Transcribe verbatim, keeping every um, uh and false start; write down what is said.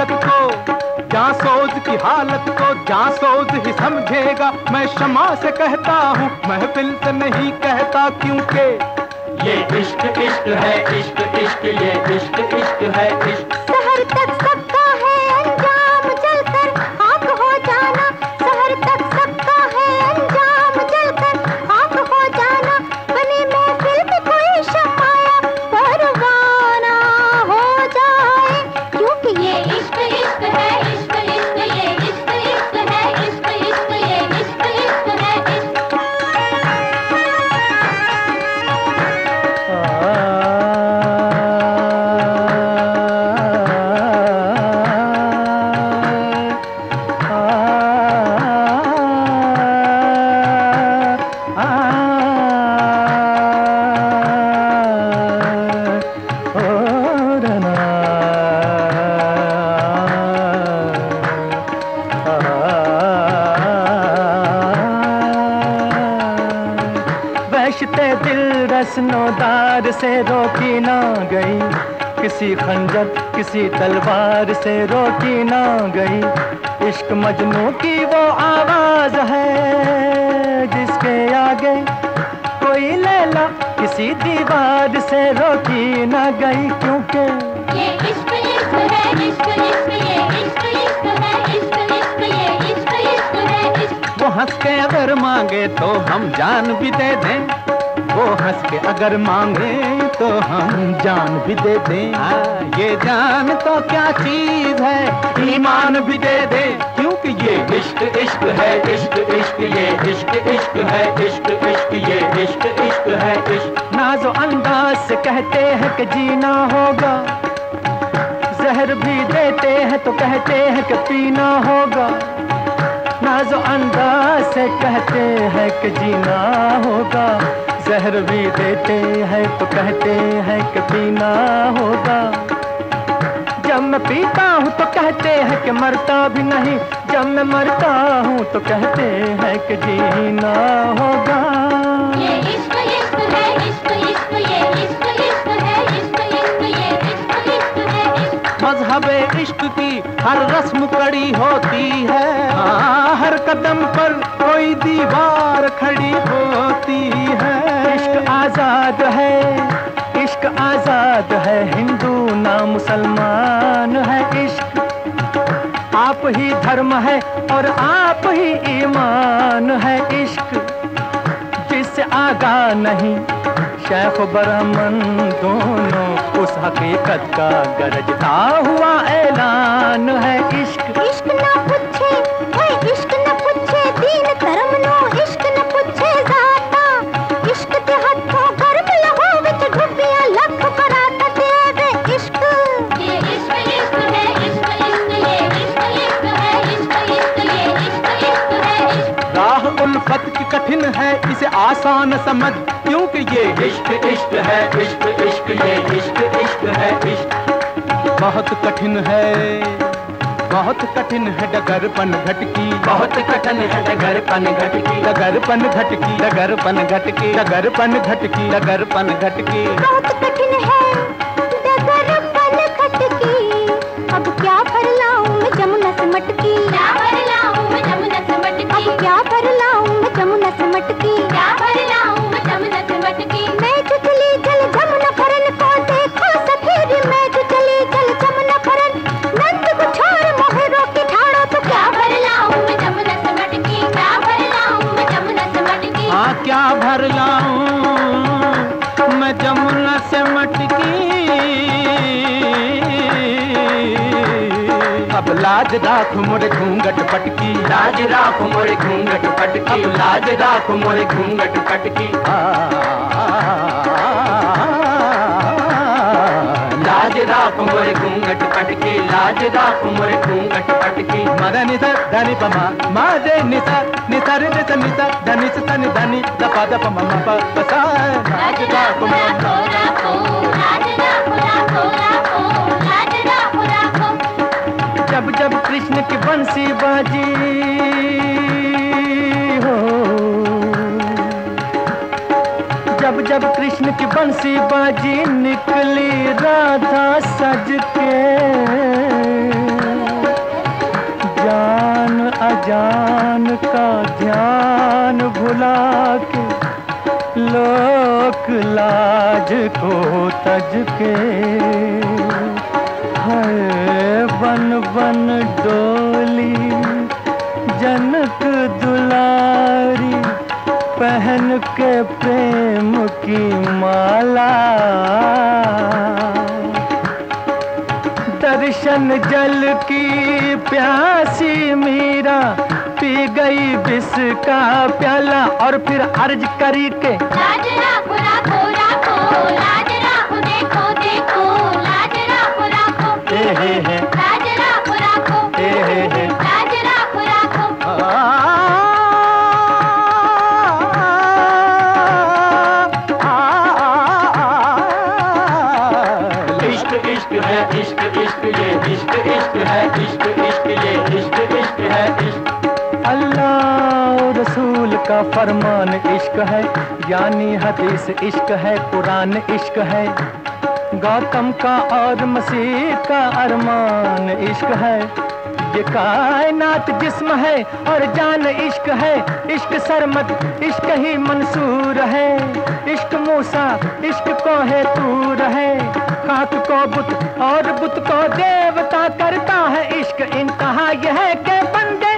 हालत को, जांसोज की हालत को जांसोज ही समझेगा। मैं शमा से कहता हूँ, महफिल से नहीं कहता, क्योंकि ये इश्क इश्क है, इश्क इश्क ये इश्क इश्क है इश्क। शहर तक सबका है अंजाम जलकर खाक हो जाना, शहर तक सबका है अंजाम जलकर खाक हो जाना। बने महफिल में कोई शमाया परवाना हो जाए, क्योंकि ये इश्क इश्क है, इश्क इश्क ये इश्क इश्क है, इश्क इश्क ये इश्क इश्क है इश्क। वहशते दिल रस्नोदार से रोकी ना गई, किसी खंजर किसी तलवार से रोकी ना गई। इश्क मजनू की वो आवाज है जिसके आगे कोई लैला किसी दीवार से रोकी ना गई, क्योंकि ये इश्क इश्क है, इश्क इश्क ये इश्क इश्क है, इश्क इश्क ये इश्क इश्क है इश्क। वो हंस के अगर मांगे तो हम जान भी दे दें, वो हंस के अगर मांगे तो हम जान भी दे दें। हाँ, ये जान तो क्या चीज है, ईमान भी दे दे, क्योंकि ये इश्क इश्क है, इश्क इश्क ये इश्क इश्क है, इश्क इश्क ये इश्क इश्क है इश्क। नाज़ो अंदाज से कहते हैं कि जीना होगा, जहर भी देते हैं तो कहते हैं कि पीना होगा। नाज़ो अंदाज से कहते हैं कि जीना होगा, जहर भी देते हैं तो कहते हैं कि पीना होगा। जब मैं पीता हूँ तो कहते हैं कि मरता भी नहीं, जब मैं मरता हूँ तो कहते हैं कि जीना होगा। ये इश्क इश्क है, इश्क इश्क ये इश्क इश्क है, इश्क इश्क ये इश्क इश्क है इश्क। मज़हबे इश्क की हर रस्म कड़ी होती है, हाँ, हर कदम पर कोई दीवार खड़ी होती है। इश्क आजाद है, इश्क आजाद है, हिंदू ना मुसलमान है इश्क। आप ही धर्म है और आप ही ईमान है इश्क। जिससे आगा नहीं शेख ब्राह्मण दोनों, उस हकीकत का गरजता हुआ ऐलान है इश्क। इश्क ना पूछे ओए इश्क ना पूछे दीन धर्म नो, इश्क ना पूछे जाता, इश्क ते हथों गर्म लहो विच डुबिया लख बरात देवे इश्क। ये इश्क इश्क है, इश्क इश्क ये इश्क इश्क है, इश्क इश्क ये इश्क इश्क है इश्क। राह उल्फत की कठिन है, इसे आसान समझ, क्योंकि ये इश्क इश्क है, इश्क इश्क ये इश्क इश्क है इश्क। बहुत कठिन है, बहुत कठिन है डगरपन घटकी, बहुत कठिन है डगरपन घटकी, डगरपन घटकी, डगरपन घटकी, डगरपन घटकी, डगरपन घटकी। बहुत कठिन है डगरपन खटकी, अब क्या भर लाऊं मैं जमुना से मटकी, क्या भर लाऊं मैं जमुना से मटकी, अब क्या भर लाऊं मैं जमुना से मटकी, क्या भर लाऊं मैं जमुना से मटकी। मैं जो चली जल जमुना भरन को देखो सफेद, मैं जो चली जल जमुना भरन नंद को छोड़ मोहे रोके ठाड़ो, तो क्या भर लाऊं मैं जमुना से मटकी, क्या भर लाऊं मैं जमुना से मटकी। हाँ, क्या भर लाऊं मैं जमुना से मटकी। अब लाज राख मोरे घूंघट पटकी, लाज राख मोरे घूंघट पटकी, लाज राख मोरे घूंघट पटकी। लाज राख मोरे घूंघट पटकी, लाज राख मोरे घूंघट पटकी। मद निस धनि पमा मा जे निस निसर निस निस धनि स धनि धनि द पद प म प प सा। लाज राखो राखो राखो, लाज राखो राखो राखो, लाज राखो राखो। जब जब कृष्ण की बंसी बाजी हो, जब जब कृष्ण की बंसी बाजी निकली राधा सज के, अजान का ध्यान भुला के, लोक लाज को तज के, है बन बन डोली जनक दुलारी, पहन के प्रेम की माला। दर्शन जल की प्यासी मीरा, पी गई विष का प्याला, और फिर अर्ज करी के लाज राखो राखो राखो, लाज राखो देखो देखो, लाज राखो राखो, हे हे हे, लाज राखो राखो, हे हे हे, लाज राखो राखो। इश्क इश्क है इश्क इश्क ये इश्क इश्क है इश्क इश्क ये इश्क इश्क है इश्क। अल्लाह रसूल का फरमान इश्क है, यानी हदीस इश्क है, कुरान इश्क है। गौतम का और मसीह का अरमान इश्क है। ये कायनात जिस्म है और जान इश्क है। इश्क सरमद इश्क ही मंसूर है। इश्क मूसा इश्क को है तूर है। खाक को बुत और बुत को देवता करता है इश्क। इंतहा यह है कि बंदे